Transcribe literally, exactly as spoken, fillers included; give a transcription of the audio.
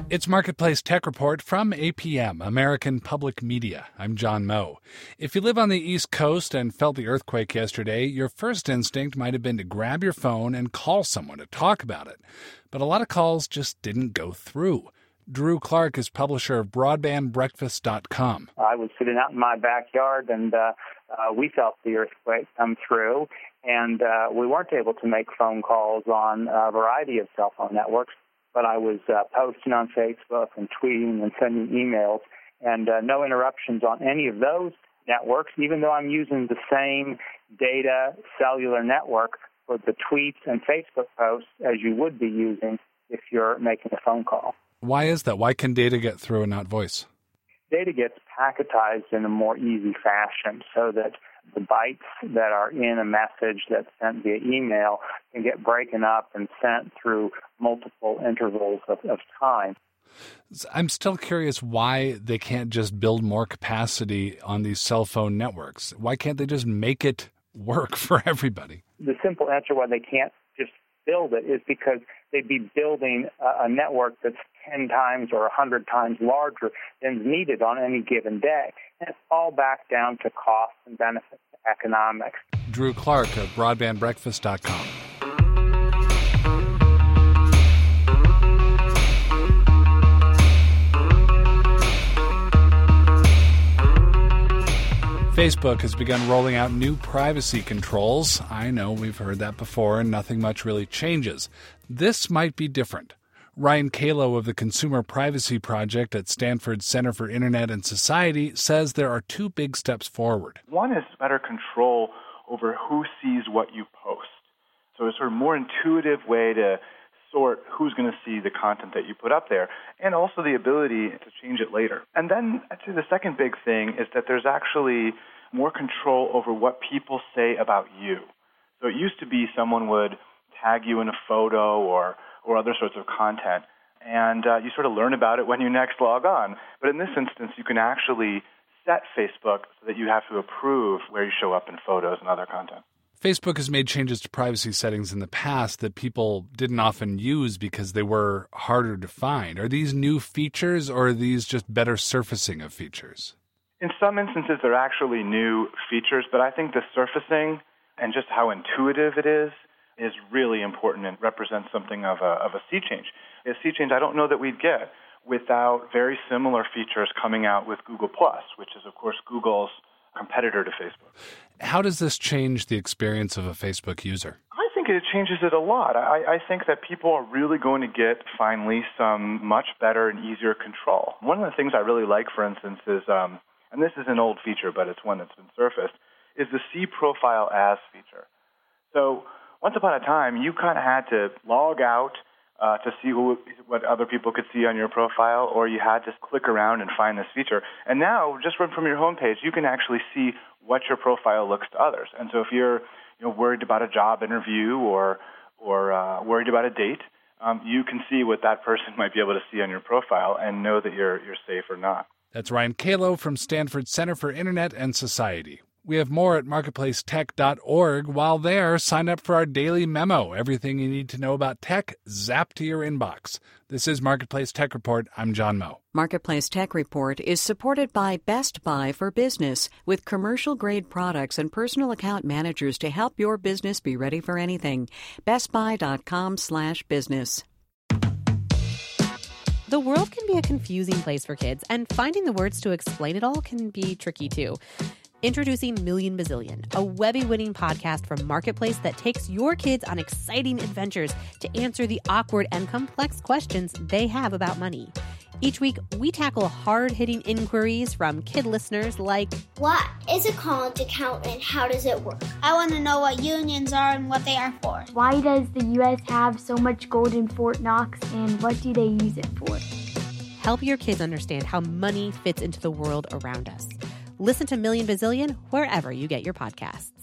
It's Marketplace Tech Report from A P M, American Public Media. I'm John Moe. If you live on the East Coast and felt the earthquake yesterday, your first instinct might have been to grab your phone and call someone to talk about it. But a lot of calls just didn't go through. Drew Clark is publisher of broadband breakfast dot com. I was sitting out in my backyard, and uh, uh, we felt the earthquake come through, and uh, we weren't able to make phone calls on a variety of cell phone networks. But I was uh, posting on Facebook and tweeting and sending emails, and uh, no interruptions on any of those networks, even though I'm using the same data cellular network for the tweets and Facebook posts as you would be using if you're making a phone call. Why is that? Why can data get through and not voice? Data gets packetized in a more easy fashion so that the bytes that are in a message that's sent via email can get broken up and sent through multiple intervals of, of time. I'm still curious why they can't just build more capacity on these cell phone networks. Why can't they just make it work for everybody? The simple answer why they can't just build it is because they'd be building a, a network that's ten times or one hundred times larger than is needed on any given day. And it's all back down to cost and benefit economics. Drew Clark of broadband breakfast dot com. Facebook has begun rolling out new privacy controls. I know we've heard that before, and nothing much really changes. This might be different. Ryan Calo of the Consumer Privacy Project at Stanford Center for Internet and Society says there are two big steps forward. One is better control over who sees what you post. So it's sort of more intuitive way to sort who's going to see the content that you put up there, and also the ability to change it later. And then actually the second big thing is that there's actually more control over what people say about you. So it used to be someone would tag you in a photo or, or other sorts of content, and uh, you sort of learn about it when you next log on. But in this instance, you can actually set Facebook so that you have to approve where you show up in photos and other content. Facebook has made changes to privacy settings in the past that people didn't often use because they were harder to find. Are these new features, or are these just better surfacing of features? In some instances, they're actually new features, but I think the surfacing and just how intuitive it is is really important and represents something of a, of a sea change. A sea change I don't know that we'd get without very similar features coming out with Google Plus, which is, of course, Google's competitor to Facebook. How does this change the experience of a Facebook user? I think it changes it a lot. I, I think that people are really going to get, finally, some much better and easier control. One of the things I really like, for instance, is, um, and this is an old feature, but it's one that's been surfaced, is the See Profile As feature. So once upon a time, you kind of had to log out Uh, to see who, what other people could see on your profile, or you had to click around and find this feature. And now, just from, from your homepage, you can actually see what your profile looks to others. And so if you're you know, worried about a job interview or or uh, worried about a date, um, you can see what that person might be able to see on your profile and know that you're you're safe or not. That's Ryan Calo from Stanford Center for Internet and Society. We have more at marketplace tech dot org. While there, sign up for our daily memo. Everything you need to know about tech, zapped to your inbox. This is Marketplace Tech Report. I'm John Moe. Marketplace Tech Report is supported by Best Buy for Business, with commercial-grade products and personal account managers to help your business be ready for anything. bestbuy.com slash business. The world can be a confusing place for kids, and finding the words to explain it all can be tricky, too. Introducing Million Bazillion, a Webby-winning podcast from Marketplace that takes your kids on exciting adventures to answer the awkward and complex questions they have about money. Each week, we tackle hard-hitting inquiries from kid listeners like, what is a college account and how does it work? I want to know what unions are and what they are for. Why does the U S have so much gold in Fort Knox, and what do they use it for? Help your kids understand how money fits into the world around us. Listen to Million Bazillion wherever you get your podcasts.